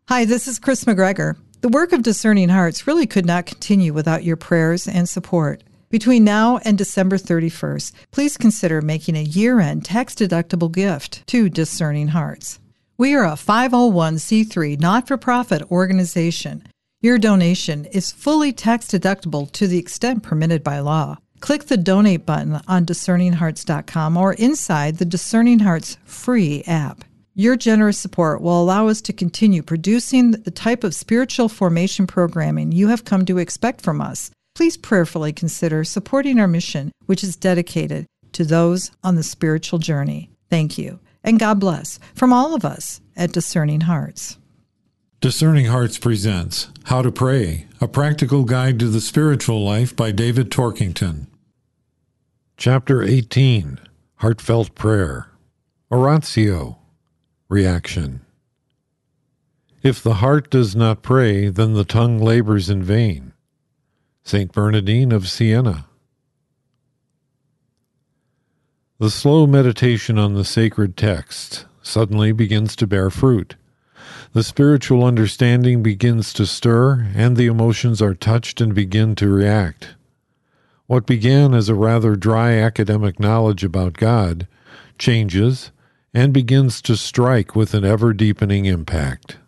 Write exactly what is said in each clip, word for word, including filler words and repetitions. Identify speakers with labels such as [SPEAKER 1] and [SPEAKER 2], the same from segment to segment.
[SPEAKER 1] Hi, this is Chris McGregor. The work of Discerning Hearts really could not continue without your prayers and support. Between now and December thirty-first, please consider making a year-end tax-deductible gift to Discerning Hearts. We are a five oh one c three not-for-profit organization. Your donation is fully tax-deductible to the extent permitted by law. Click the donate button on discerning hearts dot com or inside the Discerning Hearts free app. Your generous support will allow us to continue producing the type of spiritual formation programming you have come to expect from us. Please prayerfully consider supporting our mission, which is dedicated to those on the spiritual journey. Thank you, and God bless from all of us at Discerning Hearts.
[SPEAKER 2] Discerning Hearts presents How to Pray, a practical guide to the spiritual life by David Torkington. Chapter eighteen, Heartfelt Prayer. Oratio. Reaction. If the heart does not pray, then the tongue labors in vain. Saint Bernardine of Siena. The slow meditation on the sacred text suddenly begins to bear fruit. The spiritual understanding begins to stir, and the emotions are touched and begin to react. What began as a rather dry academic knowledge about God changes and begins to strike with an ever-deepening impact.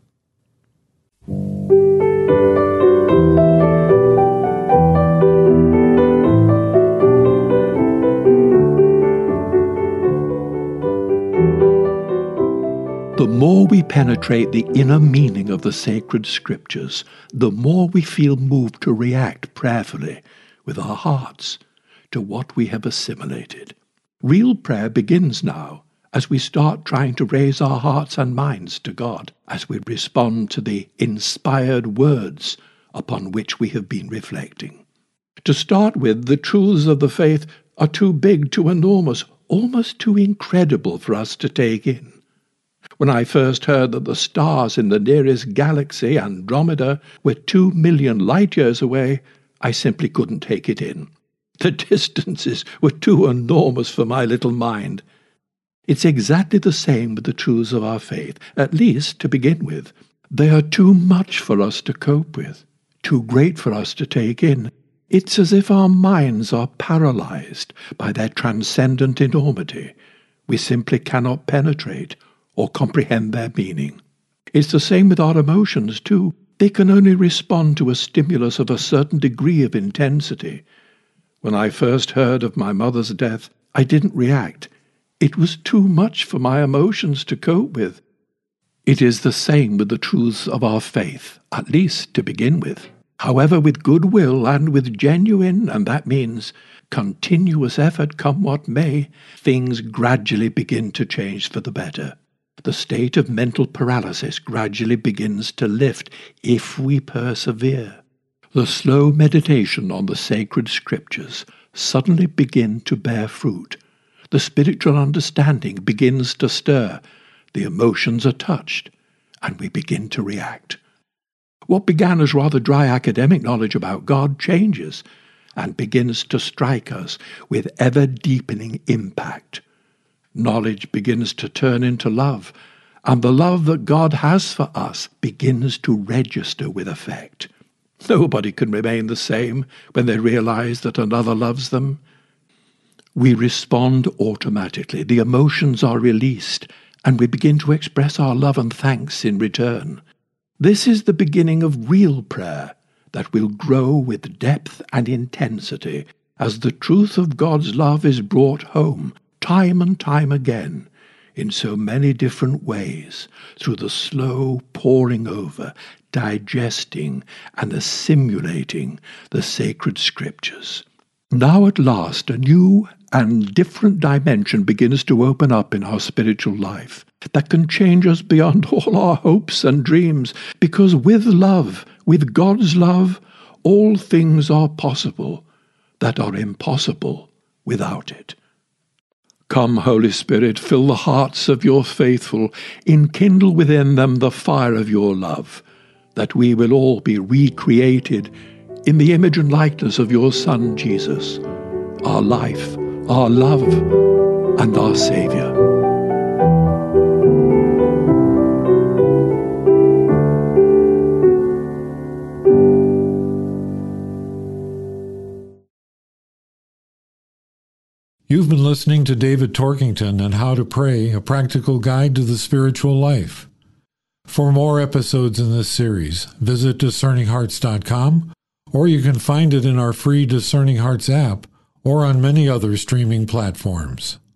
[SPEAKER 3] The more we penetrate the inner meaning of the sacred scriptures, the more we feel moved to react prayerfully with our hearts to what we have assimilated. Real prayer begins now as we start trying to raise our hearts and minds to God, as we respond to the inspired words upon which we have been reflecting. To start with, the truths of the faith are too big, too enormous, almost too incredible for us to take in. When I first heard that the stars in the nearest galaxy, Andromeda, were two million light years away, I simply couldn't take it in. The distances were too enormous for my little mind. It's exactly the same with the truths of our faith, at least to begin with. They are too much for us to cope with, too great for us to take in. It's as if our minds are paralyzed by their transcendent enormity. We simply cannot penetrate or comprehend their meaning. It's the same with our emotions, too. They can only respond to a stimulus of a certain degree of intensity. When I first heard of my mother's death, I didn't react. It was too much for my emotions to cope with. It is the same with the truths of our faith, at least to begin with. However, with goodwill and with genuine, and that means continuous effort, come what may, things gradually begin to change for the better. The state of mental paralysis gradually begins to lift if we persevere. The slow meditation on the sacred scriptures suddenly begin to bear fruit. The spiritual understanding begins to stir, the emotions are touched, and we begin to react. What began as rather dry academic knowledge about God changes and begins to strike us with ever-deepening impact. Knowledge begins to turn into love, and the love that God has for us begins to register with effect. Nobody can remain the same when they realize that another loves them. We respond automatically. The emotions are released, and we begin to express our love and thanks in return. This is the beginning of real prayer that will grow with depth and intensity as the truth of God's love is brought home time and time again in so many different ways through the slow poring over, digesting, and assimilating the sacred scriptures. Now at last a new and different dimension begins to open up in our spiritual life that can change us beyond all our hopes and dreams, because with love, with God's love, all things are possible that are impossible without it. Come, Holy Spirit, fill the hearts of your faithful, enkindle within them the fire of your love, that we will all be recreated in the image and likeness of your Son, Jesus, our life, our love, and our Saviour.
[SPEAKER 2] You've been listening to David Torkington and How to Pray, a practical guide to the spiritual life. For more episodes in this series, visit discerning hearts dot com, or you can find it in our free Discerning Hearts app or on many other streaming platforms.